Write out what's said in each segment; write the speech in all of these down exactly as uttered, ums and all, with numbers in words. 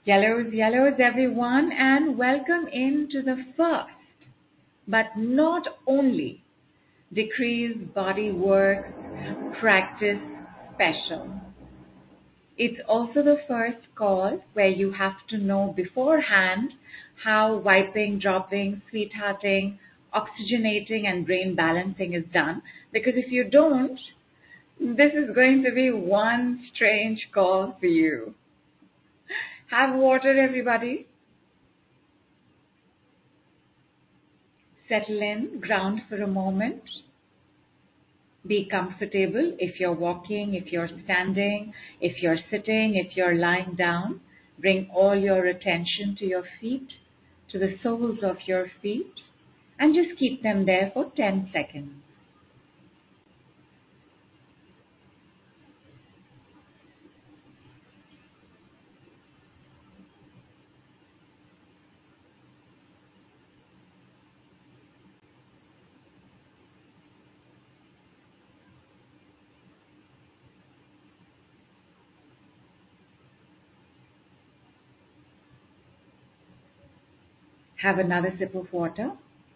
Yellows, yellows, everyone, and welcome into the first, but not only, Decrease Body Work Practice Special. It's also the first call where you have to know beforehand how wiping, dropping, sweethearting, oxygenating, and brain balancing is done. Because if you don't, this is going to be one strange call for you. Have water, everybody. Settle in, ground for a moment. Be comfortable if you're walking, if you're standing, if you're sitting, if you're lying down. Bring all your attention to your feet, to the soles of your feet, and just keep them there for ten seconds. Have another sip of water.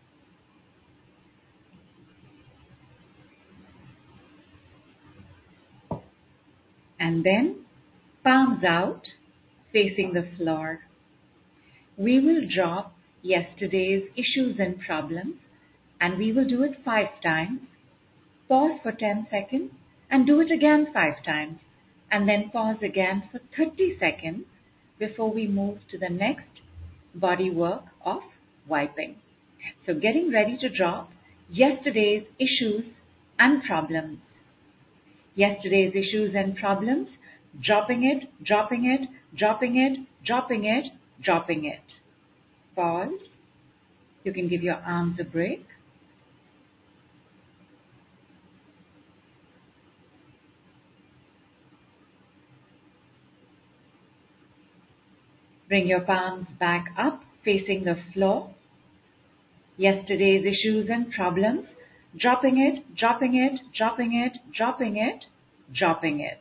And then palms out, facing the floor. We will drop yesterday's issues and problems, and we will do it five times. Pause for ten seconds and do it again five times, and then pause again for thirty seconds before we move to the next body work of wiping. So getting ready to drop yesterday's issues and problems. Yesterday's issues and problems, dropping it, dropping it, dropping it, dropping it, dropping it. Pause. You can give your arms a break. Bring your palms back up, facing the floor. Yesterday's issues and problems, dropping it, dropping it, dropping it, dropping it, dropping it.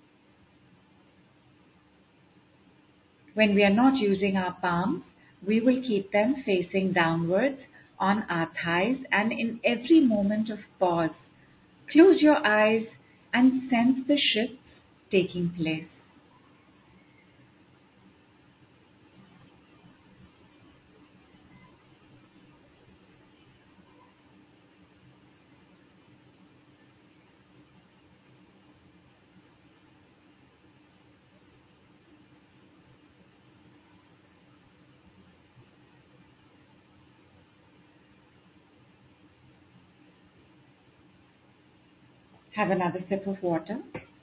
When we are not using our palms, we will keep them facing downwards on our thighs, and in every moment of pause, close your eyes and sense the shifts taking place. Have another sip of water.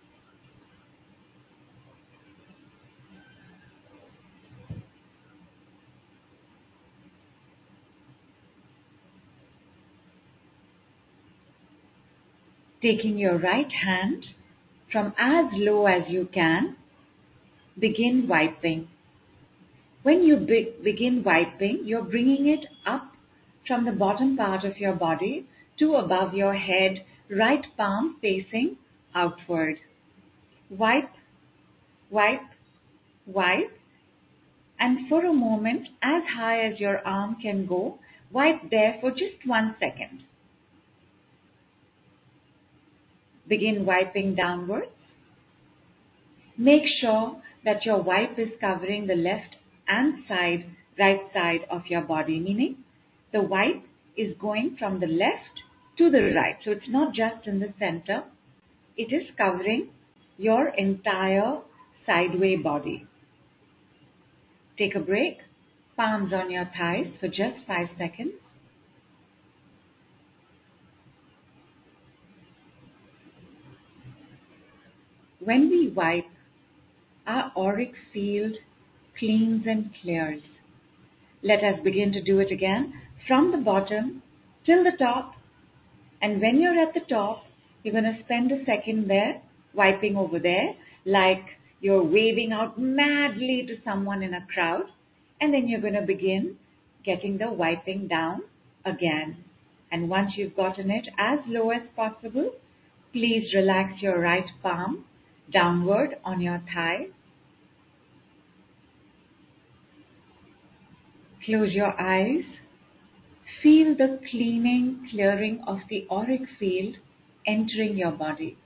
Taking your right hand from as low as you can, begin wiping. When you be- begin wiping, you're bringing it up from the bottom part of your body to above your head, right palm facing outward. Wipe, wipe, wipe, and for a moment, as high as your arm can go, wipe there for just one second. Begin wiping downwards. Make sure that your wipe is covering the left and side, right side of your body, meaning the wipe is going from the left to the right. So it's not just in the center, it is covering your entire sideway body. Take a break, palms on your thighs for just five seconds. When we wipe, our auric field cleans and clears. Let us begin to do it again from the bottom till the top. And when you're at the top, you're going to spend a second there, wiping over there, like you're waving out madly to someone in a crowd. And then you're going to begin getting the wiping down again. And once you've gotten it as low as possible, please relax your right palm downward on your thigh. Close your eyes. Feel the cleaning, clearing of the auric field entering your body.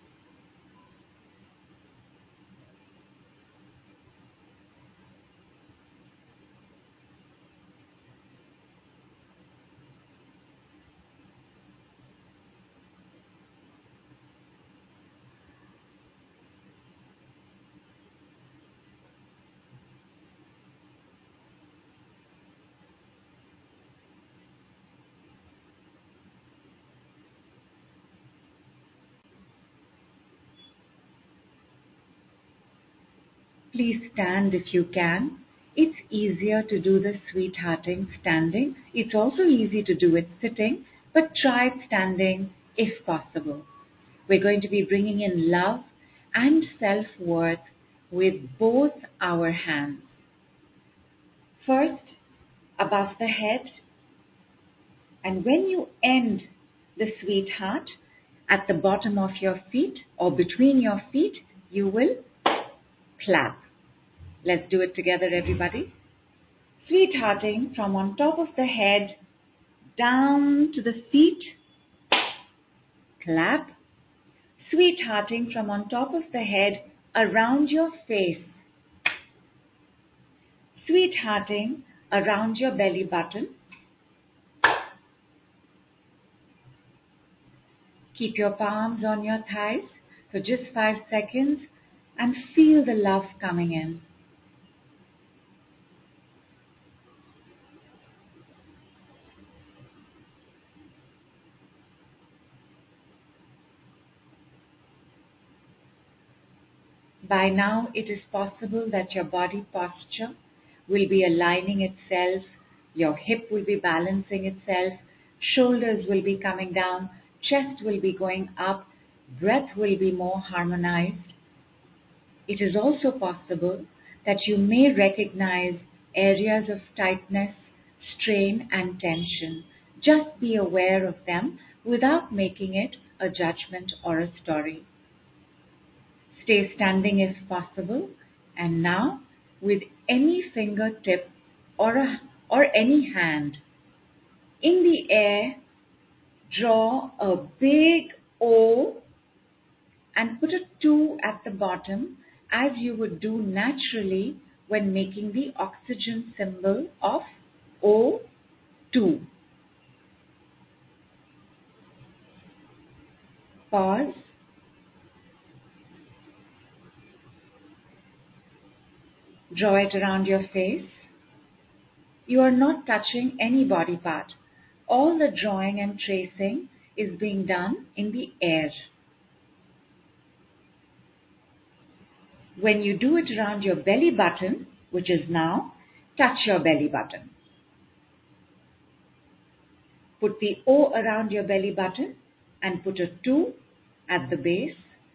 Please stand if you can. It's easier to do the sweethearting standing. It's also easy to do it sitting, but try it standing if possible. We're going to be bringing in love and self-worth with both our hands. First, above the head, and when you end the sweetheart at the bottom of your feet or between your feet, you will clap. Let's do it together, everybody. Sweethearting from on top of the head down to the feet, clap. Sweethearting from on top of the head around your face. Sweethearting around your belly button. Keep your palms on your thighs for just five seconds and feel the love coming in. By now, it is possible that your body posture will be aligning itself, your hip will be balancing itself, shoulders will be coming down, chest will be going up, breath will be more harmonized. It is also possible that you may recognize areas of tightness, strain, and tension. Just be aware of them without making it a judgment or a story. Stay standing if possible, and now with any fingertip or, a, or any hand in the air, draw a big O and put a two at the bottom as you would do naturally when making the oxygen symbol of O two. Pause. Draw it around your face. You are not touching any body part. All the drawing and tracing is being done in the air. When you do it around your belly button, which is now, touch your belly button. Put the O around your belly button and put a two at the base.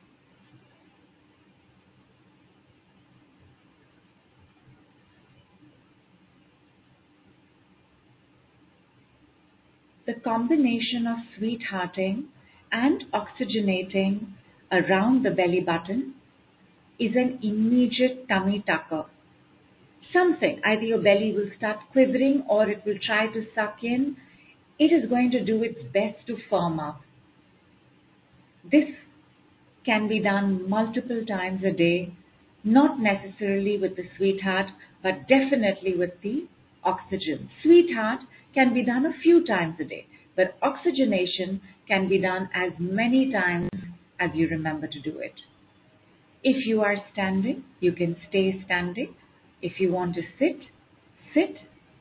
The combination of sweethearting and oxygenating around the belly button is an immediate tummy tucker. Something, either your belly will start quivering or it will try to suck in. It is going to do its best to firm up. This can be done multiple times a day, not necessarily with the sweetheart, but definitely with the oxygen. Sweetheart can be done a few times a day, but oxygenation can be done as many times as you remember to do it. If you are standing, you can stay standing. If you want to sit, sit.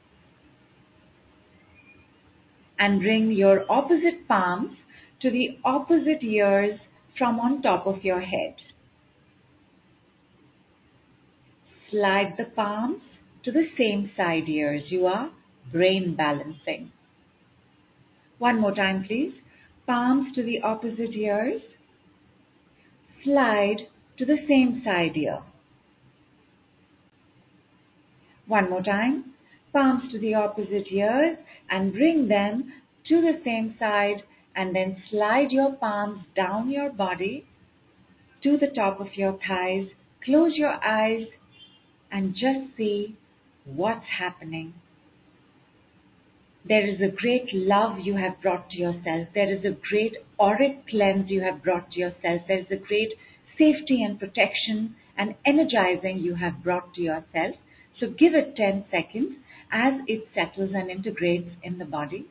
And bring your opposite palms to the opposite ears from on top of your head. Slide the palms to the same side ears. You are brain balancing. One more time, please. Palms to the opposite ears. Slide to the same side ear. One more time. Palms to the opposite ears and bring them to the same side, and then slide your palms down your body to the top of your thighs. Close your eyes and just see what's happening. There is a great love you have brought to yourself. There is a great auric cleanse you have brought to yourself. There is a great safety and protection and energizing you have brought to yourself. So give it ten seconds as it settles and integrates in the body.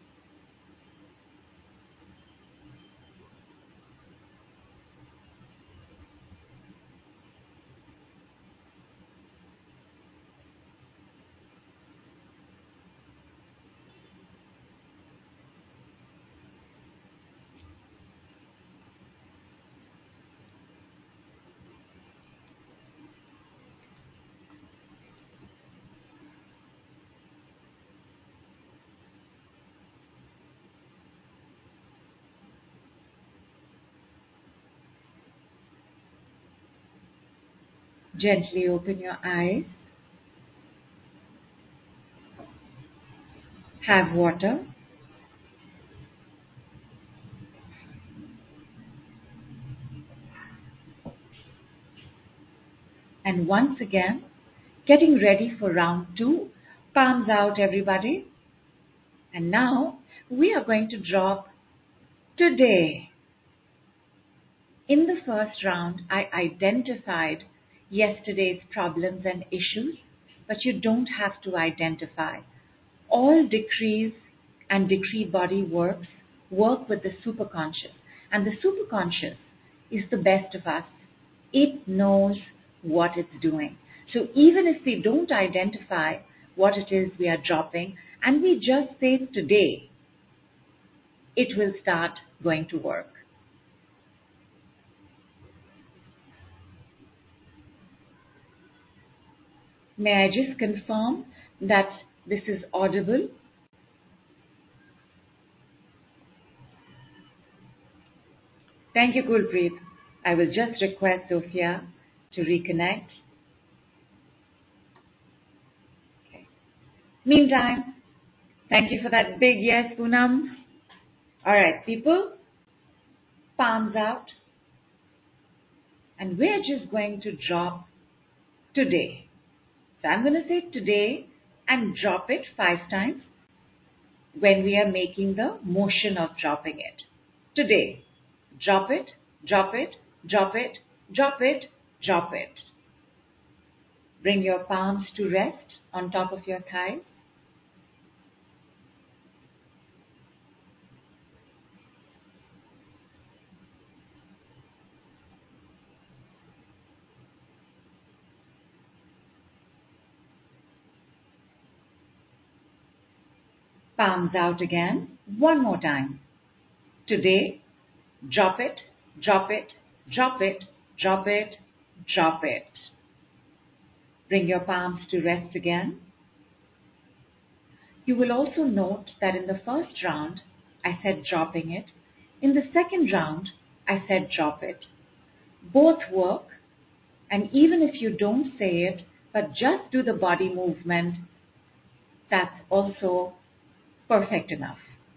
Gently open your eyes. Have water. And once again, getting ready for round two. Palms out, everybody. And now we are going to drop today. In the first round, I identified yesterday's problems and issues, but you don't have to identify. All decrees and decree body works work with the superconscious, and the superconscious is the best of us. It knows what it's doing. So even if we don't identify what it is we are dropping, and we just say today, it will start going to work. May I just confirm that this is audible? Thank you, Gulpreet. I will just request Sophia to reconnect. Okay. Meantime, thank you for that big yes, Poonam. All right, people, palms out. And we're just going to drop today. So I'm going to say today and drop it five times when we are making the motion of dropping it. Today, drop it, drop it, drop it, drop it, drop it. Bring your palms to rest on top of your thighs. Palms out again. One more time. Today, drop it, drop it, drop it, drop it, drop it. Bring your palms to rest again. You will also note that in the first round, I said dropping it. In the second round, I said drop it. Both work, and even if you don't say it, but just do the body movement, that's also perfect enough.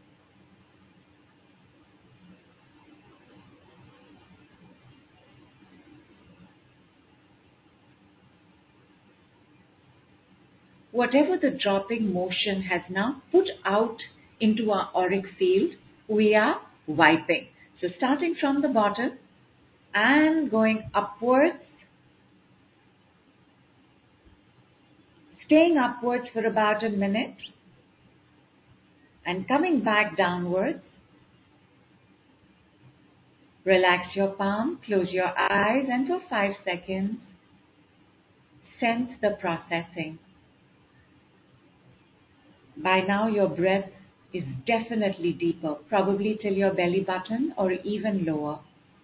Whatever the dropping motion has now put out into our auric field, we are wiping. So starting from the bottom and going upwards, staying upwards for about a minute and coming back downwards. Relax your palm, close your eyes, and for five seconds, sense the processing. By now, your breath is definitely deeper, probably till your belly button or even lower.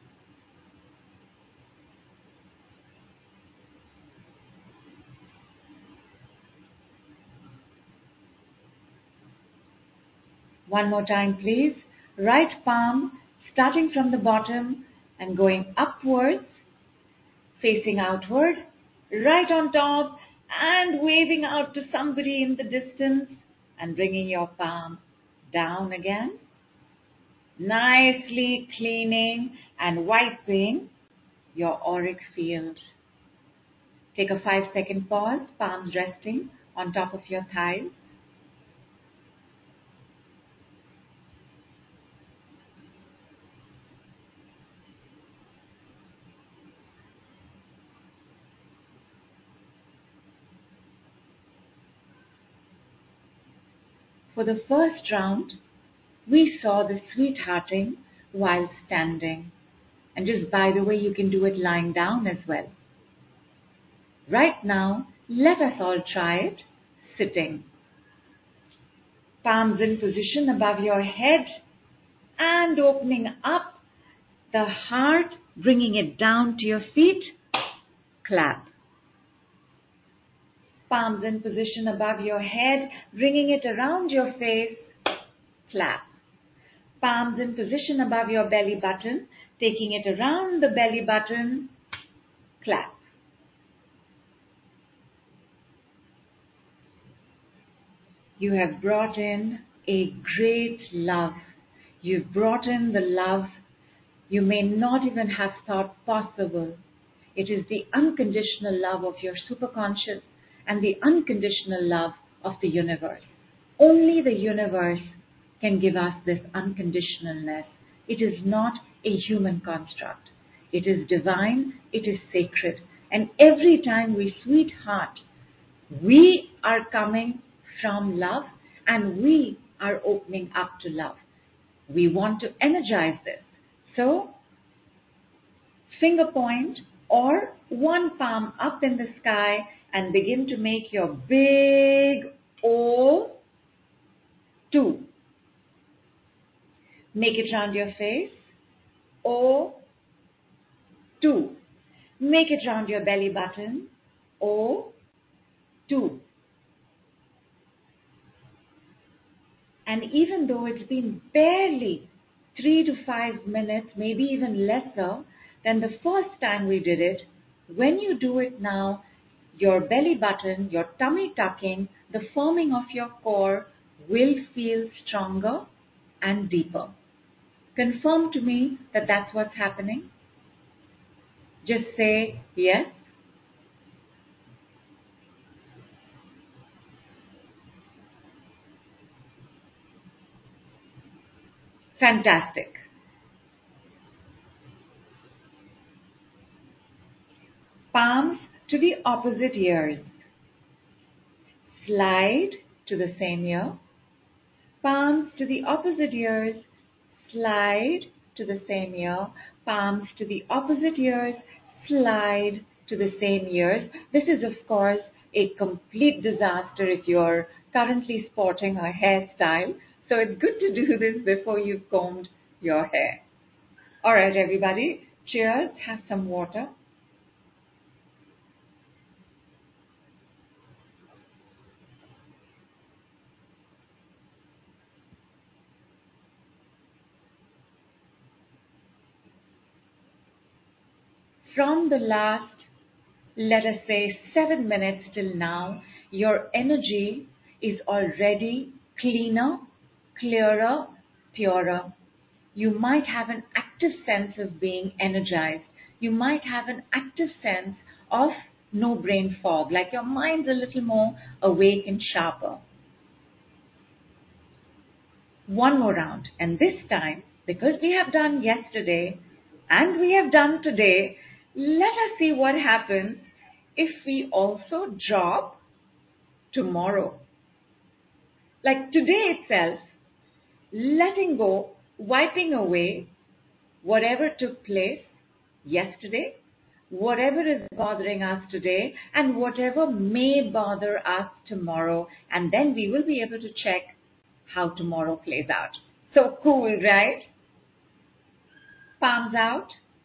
One more time, please. Right palm starting from the bottom and going upwards, facing outward, right on top, and waving out to somebody in the distance and bringing your palm down again. Nicely cleaning and wiping your auric field. Take a five second pause, palms resting on top of your thighs. For the first round, we saw the sweethearting while standing. And just by the way, you can do it lying down as well. Right now, let us all try it sitting. Palms in position above your head and opening up the heart, bringing it down to your feet. Clap. Palms in position above your head, bringing it around your face. Clap. Palms in position above your belly button, taking it around the belly button. Clap. You have brought in a great love. You've brought in the love you may not even have thought possible. It is the unconditional love of your superconscious and the unconditional love of the universe. Only the universe can give us this unconditionalness. It is not a human construct. It is divine, it is sacred. And every time we sweetheart, we are coming from love and we are opening up to love. We want to energize this. So, finger point or one palm up in the sky and begin to make your big O two. Make it round your face. O two. Make it round your belly button. O two. And even though it's been barely three to five minutes, maybe even lesser than the first time we did it, when you do it now, your belly button, your tummy tucking, the forming of your core will feel stronger and deeper. Confirm to me that that's what's happening. Just say yes. Fantastic. Palms to the opposite ears. Slide to the same ear. Palms to the opposite ears. Slide to the same ear. Palms to the opposite ears. Slide to the same ears. This is, of course, a complete disaster if you're currently sporting a hairstyle. So it's good to do this before you've combed your hair. All right, everybody. Cheers. Have some water. From the last, let us say, seven minutes till now, your energy is already cleaner, clearer, purer. You might have an active sense of being energized. You might have an active sense of no brain fog, like your mind's a little more awake and sharper. One more round. And this time, because we have done yesterday and we have done today, let us see what happens if we also drop tomorrow. Like today itself, letting go, wiping away whatever took place yesterday, whatever is bothering us today, and whatever may bother us tomorrow. And then we will be able to check how tomorrow plays out. So cool, right? Palms out.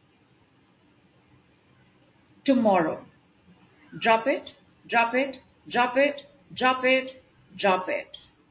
Tomorrow. Drop it, drop it, drop it, drop it, drop it.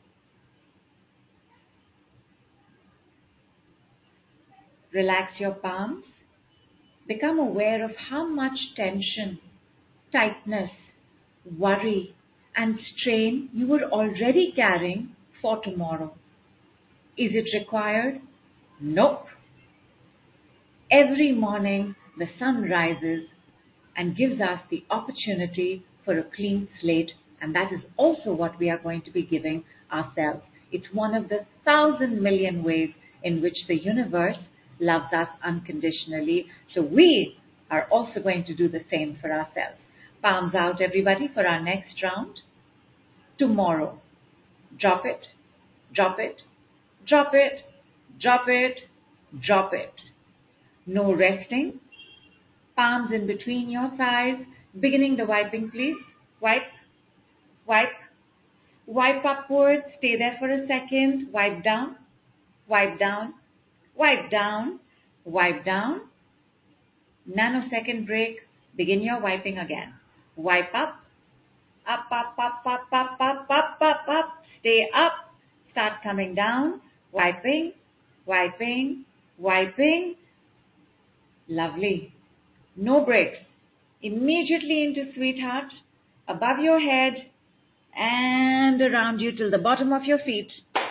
Relax your palms. Become aware of how much tension, tightness, worry, and strain you were already carrying for tomorrow. Is it required? Nope. Every morning the sun rises and gives us the opportunity for a clean slate, and that is also what we are going to be giving ourselves. It's one of the thousand million ways in which the universe loves us unconditionally. So we are also going to do the same for ourselves. Palms out, everybody, for our next round. Tomorrow. Drop it, drop it, drop it, drop it, drop it. No resting. Palms in between your thighs. Beginning the wiping, please. Wipe, wipe, wipe upwards. Stay there for a second. Wipe down, wipe down, wipe down, wipe down. Nanosecond break. Begin your wiping again. Wipe up, up, up, up, up, up, up, up, up, up. Stay up. Start coming down. Wiping, wiping, wiping. Lovely. No breaks. Immediately into sweetheart, above your head and around you till the bottom of your feet,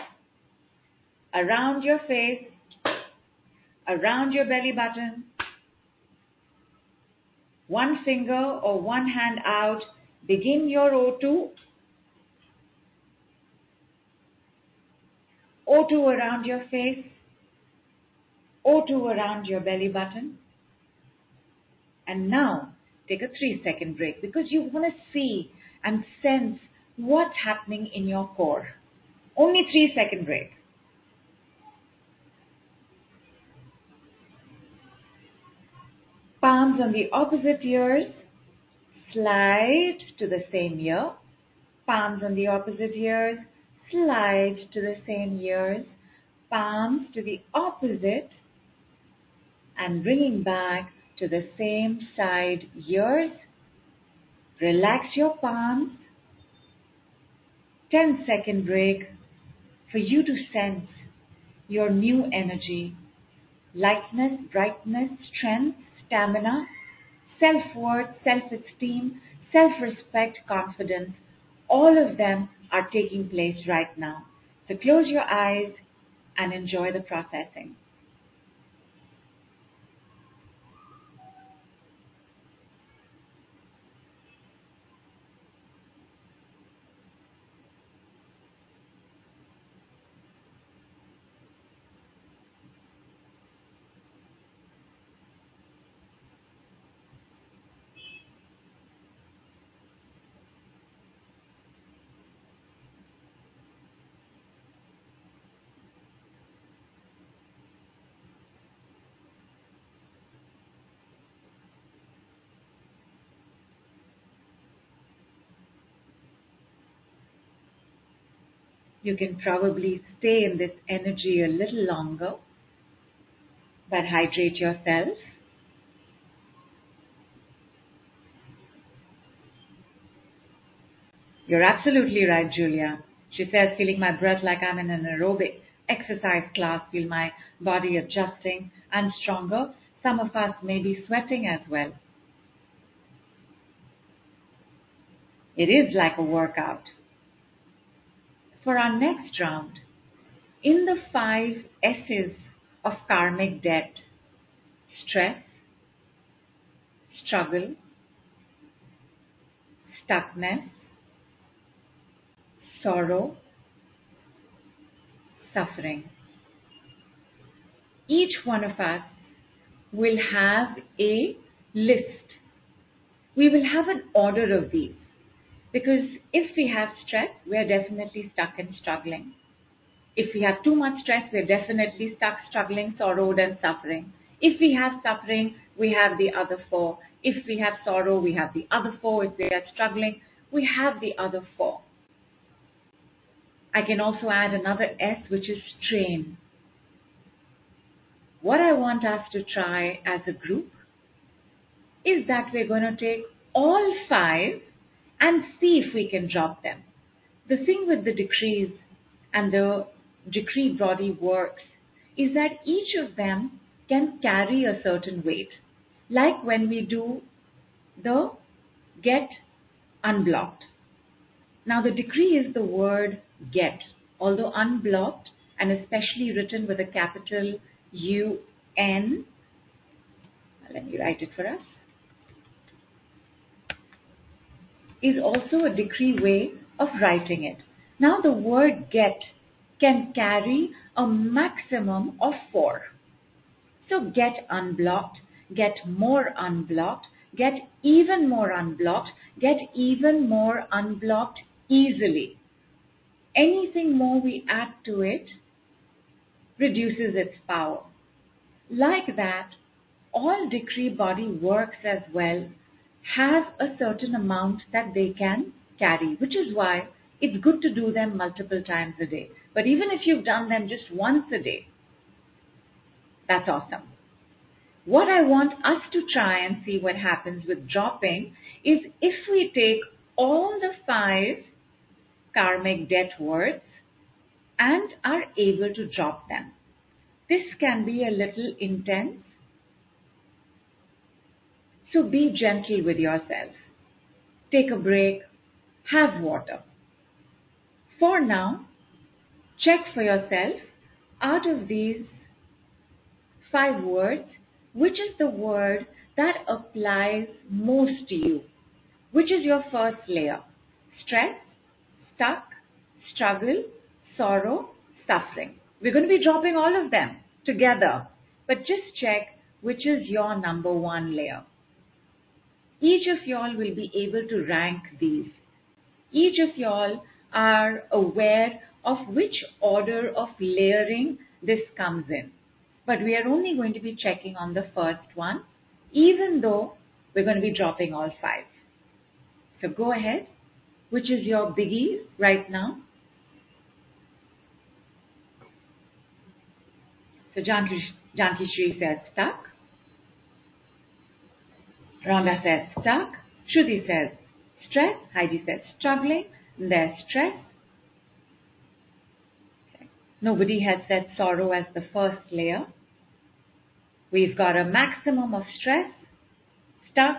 around your face, around your belly button. One finger or one hand out. Begin your O two. O two around your face. O two around your belly button. And now take a three second break because you want to see and sense what's happening in your core. Only three second break. Palms on the opposite ears. Slide to the same ear. Palms on the opposite ears. Slide to the same ears. Palms to the opposite and bringing back to the same side ears. Relax your palms. ten second break for you to sense your new energy, lightness, brightness, strength, stamina, self-worth, self-esteem, self-respect, confidence. All of them are taking place right now. So close your eyes and enjoy the processing. You can probably stay in this energy a little longer, but hydrate yourself. You're absolutely right, Julia. She says, feeling my breath like I'm in an aerobic exercise class, feel my body adjusting and stronger. Some of us may be sweating as well. It is like a workout. For our next round, in the five S's of karmic debt: stress, struggle, stuckness, sorrow, suffering. Each one of us will have a list. We will have an order of these. Because if we have stress, we are definitely stuck and struggling. If we have too much stress, we are definitely stuck, struggling, sorrowed and suffering. If we have suffering, we have the other four. If we have sorrow, we have the other four. If we are struggling, we have the other four. I can also add another S, which is strain. What I want us to try as a group is that we're going to take all five and see if we can drop them. The thing with the decrees and the decree body works is that each of them can carry a certain weight. Like when we do the get unblocked. Now the decree is the word get, although unblocked and especially written with a capital U N. Let me write it for us. Is also a decree way of writing it. Now the word get can carry a maximum of four. So get unblocked, get more unblocked, get even more unblocked, get even more unblocked easily. Anything more we add to it reduces its power. Like that, all decree body works as well have a certain amount that they can carry, which is why it's good to do them multiple times a day. But even if you've done them just once a day, that's awesome. What I want us to try and see what happens with dropping is if we take all the five karmic debt words and are able to drop them. This can be a little intense, so be gentle with yourself. Take a break, have water. For now, check for yourself out of these five words, which is the word that applies most to you? Which is your first layer? Stress, stuck, struggle, sorrow, suffering. We're going to be dropping all of them together, but just check which is your number one layer. Each of y'all will be able to rank these. Each of y'all are aware of which order of layering this comes in. But we are only going to be checking on the first one, even though we're going to be dropping all five. So go ahead. Which is your biggie right now? So Janki, Janki Shri said stuck. Rhonda says stuck. Shruti says stress. Heidi says struggling. And there's stress. Okay. Nobody has said sorrow as the first layer. We've got a maximum of stress, stuck,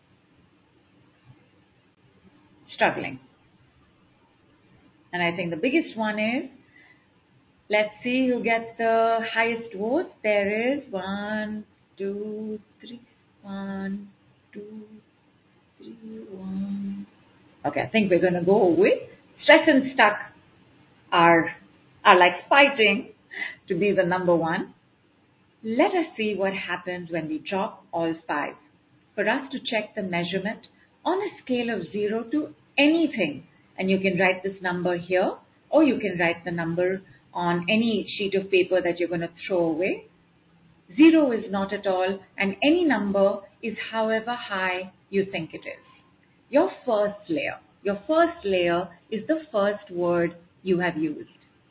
struggling. And I think the biggest one is, let's see who gets the highest votes. There is one, two, three, one, two, three, one. Okay, I think we're going to go with stress and stuck are, are like fighting to be the number one. Let us see what happens when we drop all five. For us to check the measurement on a scale of zero to anything. And you can write this number here, or you can write the number on any sheet of paper that you're going to throw away. Zero is not at all, and any number is however high you think it is. Your first layer. Your first layer is the first word you have used.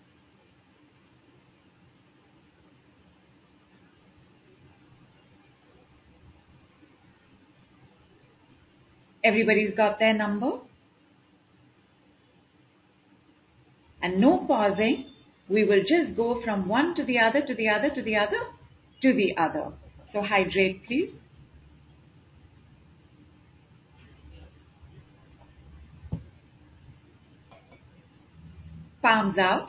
Everybody's got their number? And no pausing. We will just go from one to the other, to the other, to the other, to the other. So hydrate, please. Palms out.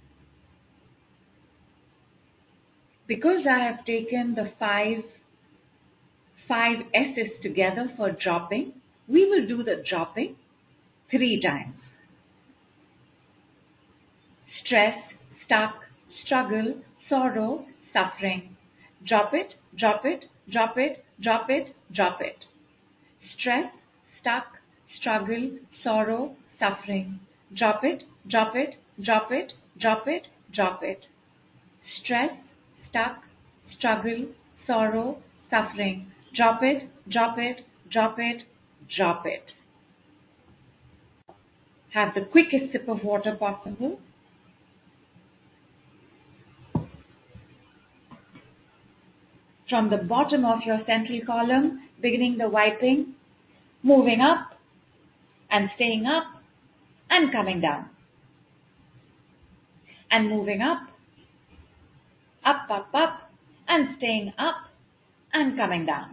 Because I have taken the five, five S's together for dropping, we will do the dropping three times. Stress, stuck, struggle, sorrow, suffering. Drop it, drop it, drop it, drop it, drop it. Stress, stuck, struggle, sorrow, suffering. Drop it, drop it, drop it, drop it, drop it. Stress, stuck, struggle, sorrow, suffering. Drop it, drop it, drop it, drop it. Have the quickest sip of water possible. From the bottom of your central column, beginning the wiping, moving up and staying up and coming down. And moving up, up, up, up, and staying up and coming down.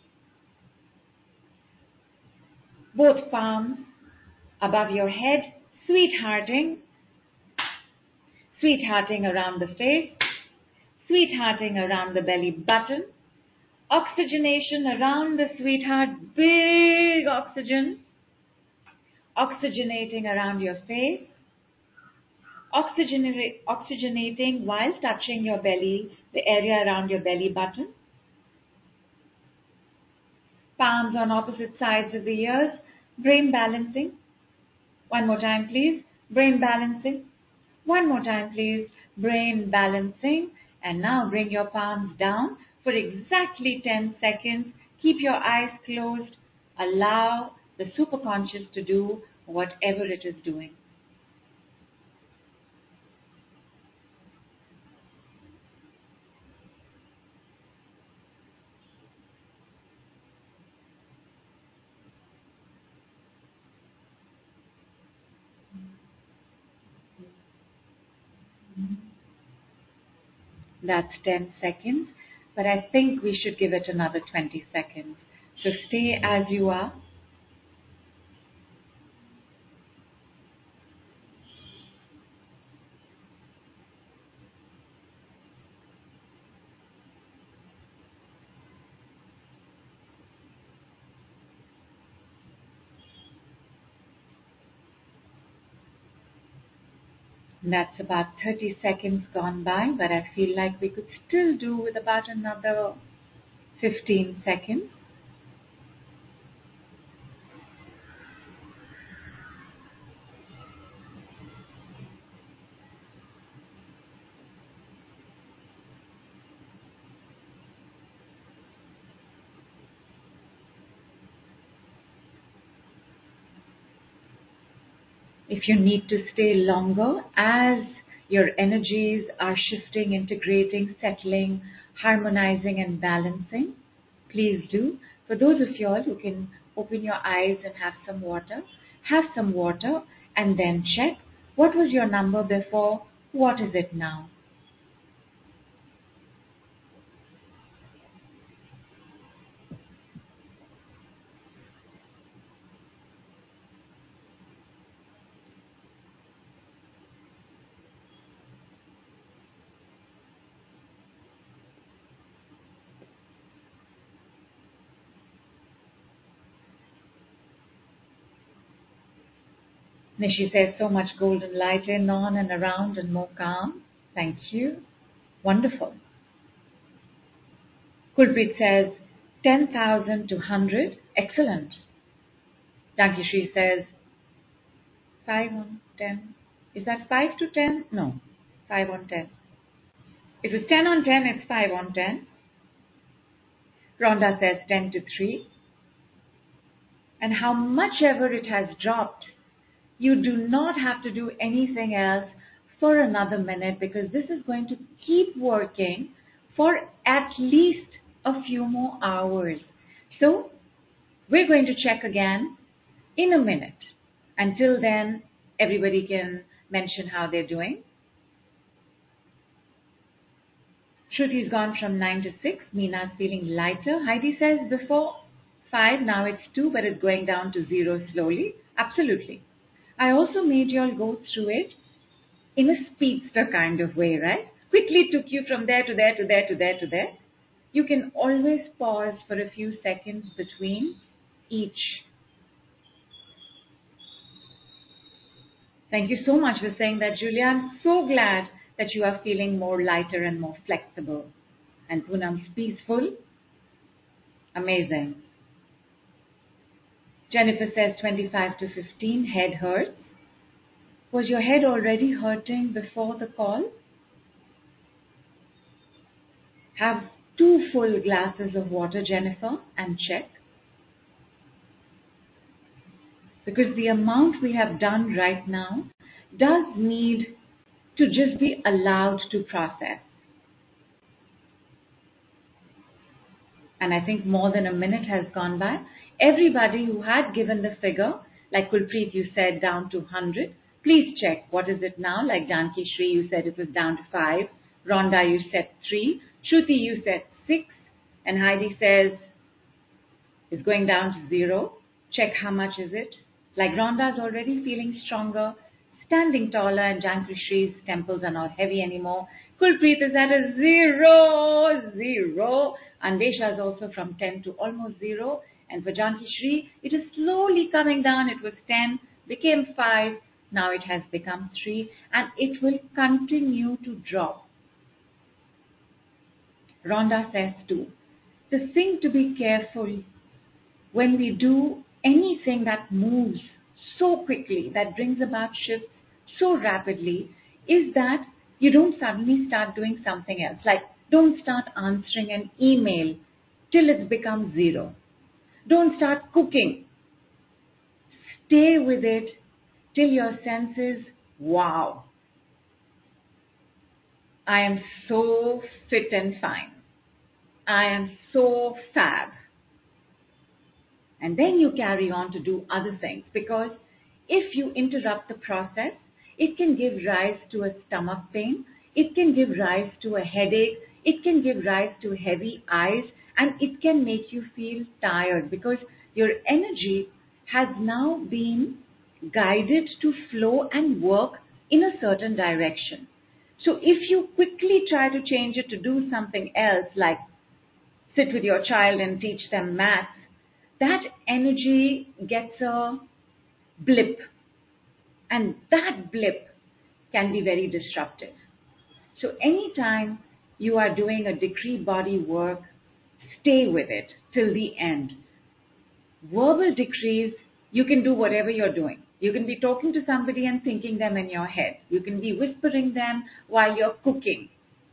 Both palms above your head, sweethearting, sweethearting around the face, sweethearting around the belly button, oxygenation around the sweetheart, big oxygen, oxygenating around your face, oxygenate, oxygenating while touching your belly, the area around your belly button. Palms on opposite sides of the ears, brain balancing. One more time, please. Brain balancing. One more time, please. Brain balancing. And now bring your palms down for exactly ten seconds. Keep your eyes closed. Allow the superconscious to do whatever it is doing. That's ten seconds, but I think we should give it another twenty seconds. So stay as you are. That's about thirty seconds gone by, but I feel like we could still do with about another fifteen seconds. If you need to stay longer as your energies are shifting, integrating, settling, harmonizing, and balancing, please do. For those of you all who can open your eyes and have some water, have some water and then check what was your number before, what is it now. Nishi says so much golden light in, on and around and more calm. Thank you. Wonderful. Kulpreet says ten thousand to one hundred. Excellent. Dankishri says five on ten. Is that five to ten? No, five on ten. If it's ten on ten, it's five on ten. Rhonda says ten to three. And how much ever it has dropped, you do not have to do anything else for another minute because this is going to keep working for at least a few more hours. So we're going to check again in a minute. Until then, everybody can mention how they're doing. Shruti's gone from nine to six. Meena's feeling lighter. Heidi says before five, now it's two, but it's going down to zero slowly. Absolutely. I also made you all go through it in a speedster kind of way, right? Quickly took you from there to there to there to there to there. You can always pause for a few seconds between each. Thank you so much for saying that, Julia. I'm so glad that you are feeling more lighter and more flexible. And Poonam's peaceful. Amazing. Jennifer says twenty-five to fifteen, head hurts. Was your head already hurting before the call? Have two full glasses of water, Jennifer, and check. Because the amount we have done right now does need to just be allowed to process. And I think more than a minute has gone by. Everybody who had given the figure, like Kulpreet, you said down to one hundred, please check what is it now. Like Janki Shri, you said it was down to five. Rhonda, you said three. Shruti, you said six. And Heidi says it's going down to zero. Check how much is it. Like Rhonda's already feeling stronger, standing taller, and Janki Shri's temples are not heavy anymore. Kulpreet is at a zero, zero. Andesha is also from ten to almost zero. And for Janki Shri, it is slowly coming down. It was ten, became five, now it has become three, and it will continue to drop. Rhonda says too, the thing to be careful when we do anything that moves so quickly, that brings about shifts so rapidly is that you don't suddenly start doing something else. Like, don't start answering an email till it's become zero. Don't start cooking. Stay with it till your senses, wow, I am so fit and fine. I am so fab. And then you carry on to do other things, because if you interrupt the process, it can give rise to a stomach pain, it can give rise to a headache, it can give rise to heavy eyes, and it can make you feel tired because your energy has now been guided to flow and work in a certain direction. So if you quickly try to change it to do something else, like sit with your child and teach them maths, that energy gets a blip, and that blip can be very disruptive. So anytime you are doing a decree body work, stay with it till the end. Verbal decrees, you can do whatever you're doing. You can be talking to somebody and thinking them in your head. You can be whispering them while you're cooking.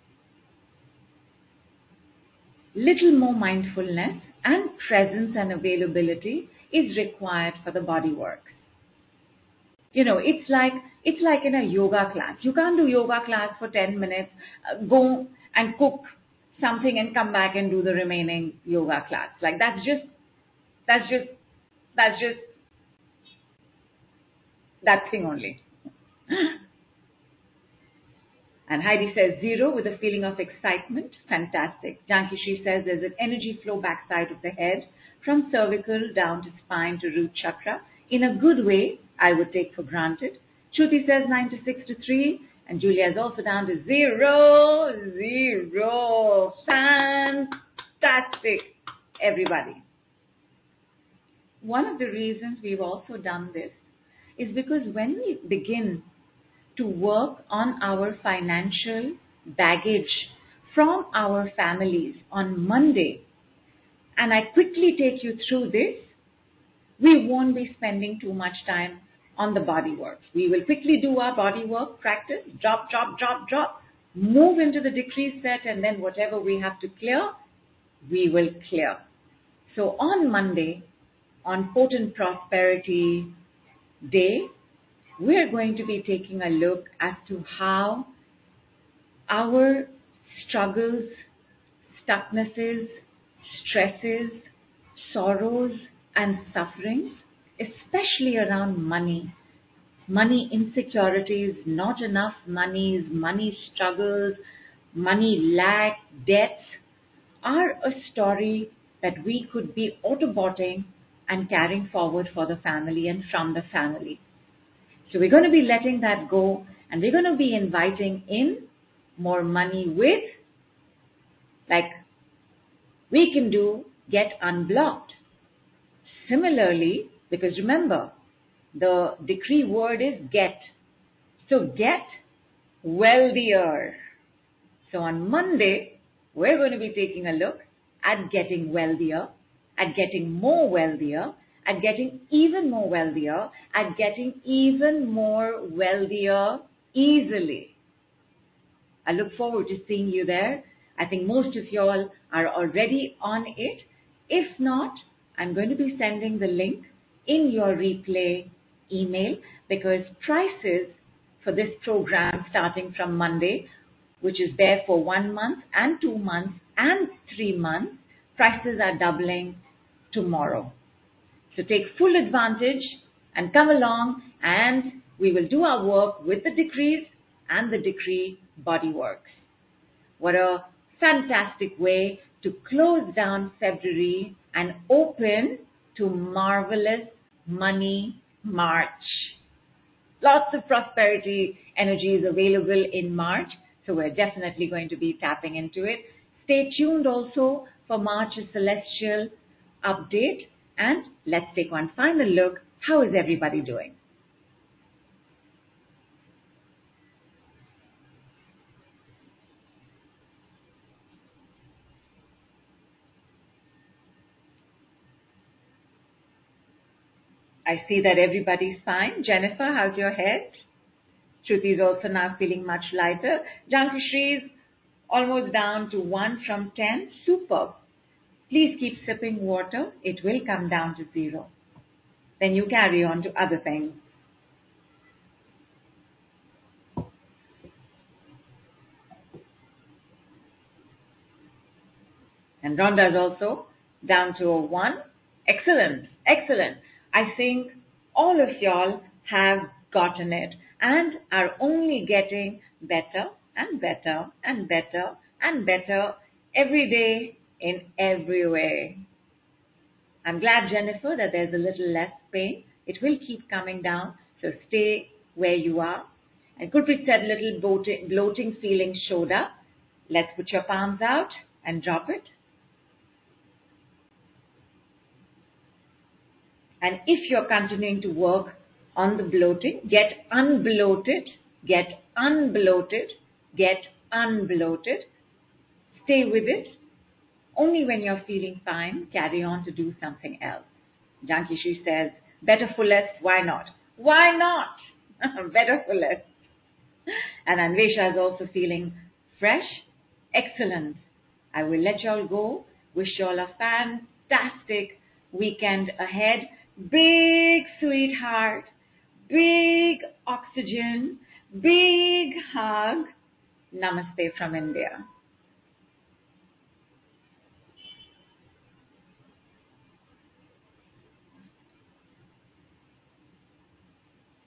Little more mindfulness and presence and availability is required for the body work. You know, it's like it's like in a yoga class. You can't do yoga class for ten minutes, uh, go and cook something and come back and do the remaining yoga class. Like that's just that's just that's just that thing only. And Heidi says zero with a feeling of excitement. Fantastic. Janki, she says there's an energy flow backside of the head from cervical down to spine to root chakra. In a good way, I would take for granted. Shruti says nine to six to three. And Julia is also down to zero. Zero. Fantastic, everybody. One of the reasons we've also done this is because when we begin to work on our financial baggage from our families on Monday, and I quickly take you through this, we won't be spending too much time on the body work. We will quickly do our body work, practice, drop, drop, drop, drop, move into the decree set, and then whatever we have to clear, we will clear. So on Monday, on Potent Prosperity Day, we're going to be taking a look as to how our struggles, stucknesses, stresses, sorrows, and sufferings, especially around money, money insecurities, not enough monies, money struggles, money lack, debts, are a story that we could be autobotting and carrying forward for the family and from the family. So we're going to be letting that go, and we're going to be inviting in more money with, like, we can do get unblocked. Similarly, because remember, the decree word is get. So get wealthier. So on Monday, we're going to be taking a look at getting wealthier, at getting more wealthier, at getting even more wealthier, at getting even more wealthier easily. I look forward to seeing you there. I think most of y'all are already on it. If not, I'm going to be sending the link in your replay email, because prices for this program starting from Monday, which is there for one month and two months and three months, prices are doubling tomorrow. So take full advantage and come along, and we will do our work with the decrees and the decree body works. What a fantastic way to close down February and open to marvelous money March. Lots of prosperity energies available in March, so we're definitely going to be tapping into it. Stay tuned also for March's celestial update, and let's take one final look. How is everybody doing? I see that everybody's fine. Jennifer, how's your head? Shruti is also now feeling much lighter. Jankishri is almost down to one from ten. Superb. Please keep sipping water. It will come down to zero. Then you carry on to other things. And Rhonda is also down to a one. Excellent, excellent. I think all of y'all have gotten it and are only getting better and better and better and better every day in every way. I'm glad, Jennifer, that there's a little less pain. It will keep coming down, so stay where you are. And Gurpreet said little bloating, bloating feeling showed up. Let's put your palms out and drop it. And if you're continuing to work on the bloating, get unbloated, get unbloated, get unbloated. Stay with it. Only when you're feeling fine, carry on to do something else. Jankishi says, better for less, why not? Why not? Better for less. And Anvesha is also feeling fresh. Excellent. I will let y'all go. Wish y'all a fantastic weekend ahead. Big sweetheart. Big oxygen. Big hug. Namaste from India.